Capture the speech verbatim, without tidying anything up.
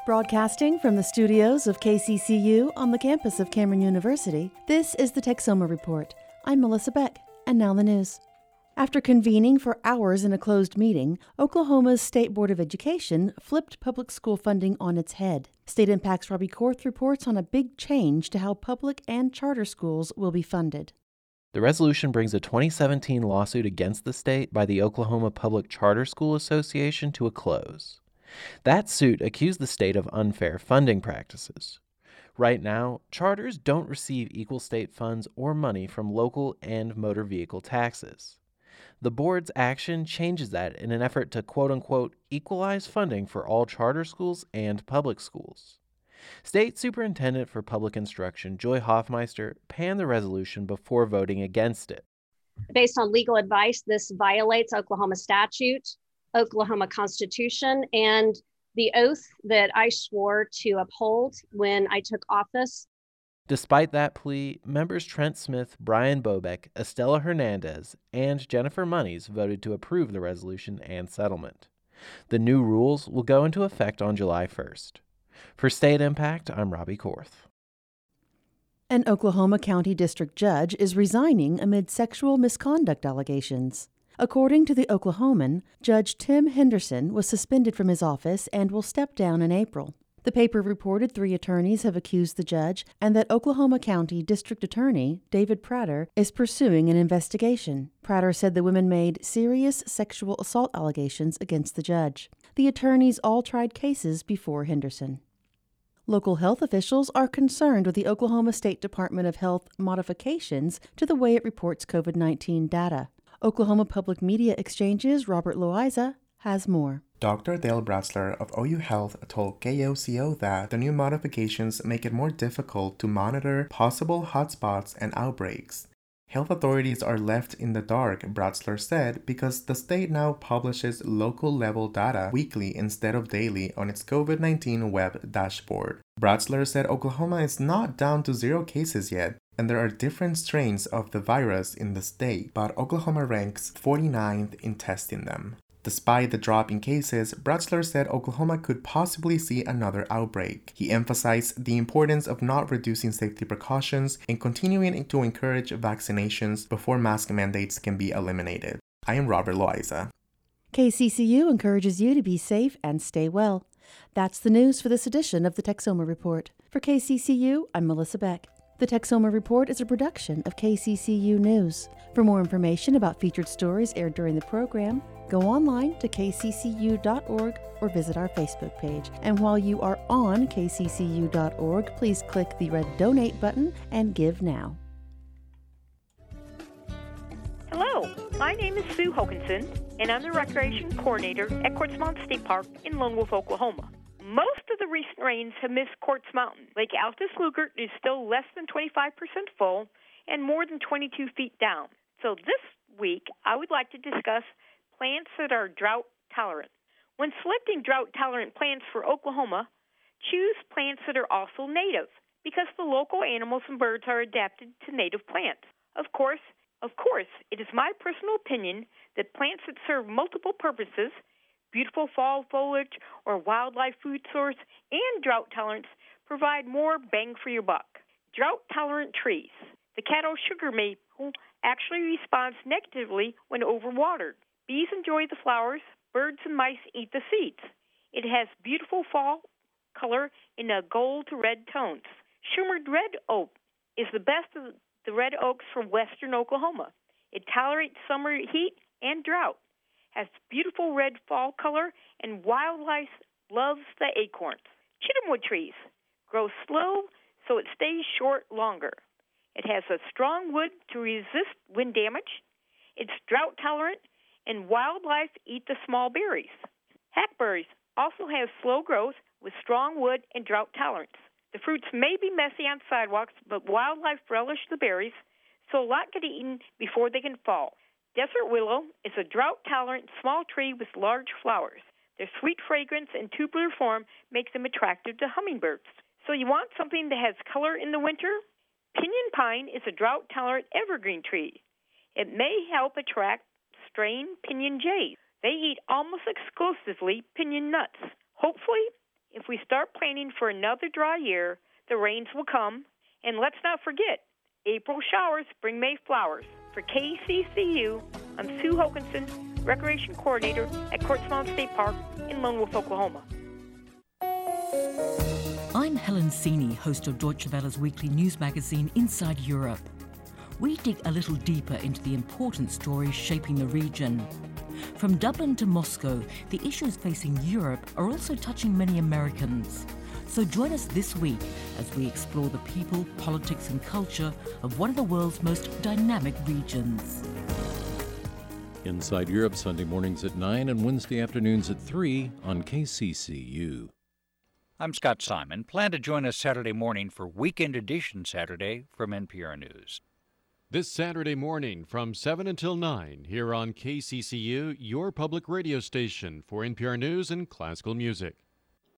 Broadcasting from the studios of K C C U on the campus of Cameron University, this is the Texoma Report. I'm Melissa Beck, and now the news. After convening for hours in a closed meeting, Oklahoma's State Board of Education flipped public school funding on its head. State Impact's Robbie Korth reports on a big change to how public and charter schools will be funded. The resolution brings a twenty seventeen lawsuit against the state by the Oklahoma Public Charter School Association to a close. That suit accused the state of unfair funding practices. Right now, charters don't receive equal state funds or money from local and motor vehicle taxes. The board's action changes that in an effort to quote-unquote equalize funding for all charter schools and public schools. State Superintendent for Public Instruction Joy Hoffmeister panned the resolution before voting against it. Based on legal advice, this violates Oklahoma statute, Oklahoma Constitution, and the oath that I swore to uphold when I took office. Despite that plea, members Trent Smith, Brian Bobek, Estella Hernandez, and Jennifer Monies voted to approve the resolution and settlement. The new rules will go into effect on July first. For State Impact, I'm Robbie Korth. An Oklahoma County District Judge is resigning amid sexual misconduct allegations. According to the Oklahoman, Judge Tim Henderson was suspended from his office and will step down in April. The paper reported three attorneys have accused the judge and that Oklahoma County District Attorney David Prater is pursuing an investigation. Prater said the women made serious sexual assault allegations against the judge. The attorneys all tried cases before Henderson. Local health officials are concerned with the Oklahoma State Department of Health modifications to the way it reports COVID nineteen data. Oklahoma Public Media Exchange's Robert Loaiza has more. Doctor Dale Bratzler of O U Health told K O C O that the new modifications make it more difficult to monitor possible hotspots and outbreaks. Health authorities are left in the dark, Bratzler said, because the state now publishes local-level data weekly instead of daily on its COVID nineteen web dashboard. Bratzler said Oklahoma is not down to zero cases yet, and there are different strains of the virus in the state, but Oklahoma ranks forty-ninth in testing them. Despite the drop in cases, Bratzler said Oklahoma could possibly see another outbreak. He emphasized the importance of not reducing safety precautions and continuing to encourage vaccinations before mask mandates can be eliminated. I am Robert Loaiza. K C C U encourages you to be safe and stay well. That's the news for this edition of the Texoma Report. For K C C U, I'm Melissa Beck. The Texoma Report is a production of K C C U News. For more information about featured stories aired during the program, go online to k c c u dot org or visit our Facebook page. And while you are on k c c u dot org, please click the red donate button and give now. Hello, my name is Sue Hokinson, and I'm the Recreation Coordinator at Quartz Mountain State Park in Lone Wolf, Oklahoma. Most of the recent rains have missed Quartz Mountain. Lake Altus Lugert is still less than twenty-five percent full and more than twenty-two feet down. So this week, I would like to discuss plants that are drought tolerant. When selecting drought tolerant plants for Oklahoma, choose plants that are also native because the local animals and birds are adapted to native plants. Of course, of course, it is my personal opinion that plants that serve multiple purposes, beautiful fall foliage or wildlife food source, and drought tolerance provide more bang for your buck. Drought tolerant trees. The Caddo sugar maple actually responds negatively when overwatered. Bees enjoy the flowers, birds and mice eat the seeds. It has beautiful fall color in a gold to red tones. Shimmered red oak is the best of the red oaks from western Oklahoma. It tolerates summer heat and drought, has beautiful red fall color, and wildlife loves the acorns. Chittenwood trees grow slow so it stays short longer. It has a strong wood to resist wind damage. It's drought tolerant, and wildlife eat the small berries. Hackberries also have slow growth with strong wood and drought tolerance. The fruits may be messy on sidewalks, but wildlife relish the berries, so a lot get eaten before they can fall. Desert willow is a drought-tolerant small tree with large flowers. Their sweet fragrance and tubular form make them attractive to hummingbirds. So you want something that has color in the winter? Pinyon pine is a drought-tolerant evergreen tree. It may help attract straying pinyon jays. They eat almost exclusively pinyon nuts. Hopefully, If we start planning for another dry year, the rains will come. And let's not forget, April showers bring May flowers. For K C C U, I'm Sue Hokinson, Recreation Coordinator at Quartz Mountain State Park in Lone Wolf, Oklahoma. I'm Helen Sini, host of Deutsche Welle's weekly news magazine Inside Europe. We dig a little deeper into the important stories shaping the region. From Dublin to Moscow, the issues facing Europe are also touching many Americans. So join us this week as we explore the people, politics and culture of one of the world's most dynamic regions. Inside Europe, Sunday mornings at nine and Wednesday afternoons at three on K C C U. I'm Scott Simon. Plan to join us Saturday morning for Weekend Edition Saturday from N P R News. This Saturday morning from seven until nine here on K C C U, your public radio station for N P R News and classical music.